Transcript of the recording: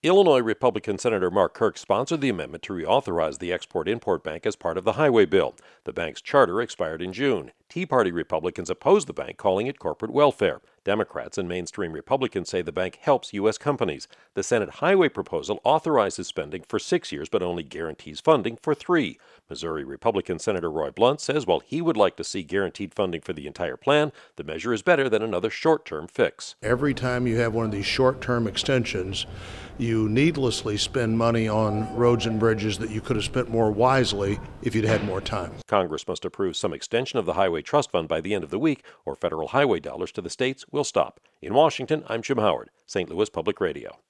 Illinois Republican Senator Mark Kirk sponsored the amendment to reauthorize the Export-Import Bank as part of the highway bill. The bank's charter expired in June. Tea Party Republicans opposed the bank, calling it corporate welfare. Democrats and mainstream Republicans say the bank helps U.S. companies. The Senate highway proposal authorizes spending for 6 years but only guarantees funding for 3. Missouri Republican Senator Roy Blunt says while he would like to see guaranteed funding for the entire plan, the measure is better than another short-term fix. Every time you have one of these short-term extensions, you needlessly spend money on roads and bridges that you could have spent more wisely if you'd had more time. Congress must approve some extension of the Highway Trust Fund by the end of the week, or federal highway dollars to the states will stop. In Washington, I'm Jim Howard, St. Louis Public Radio.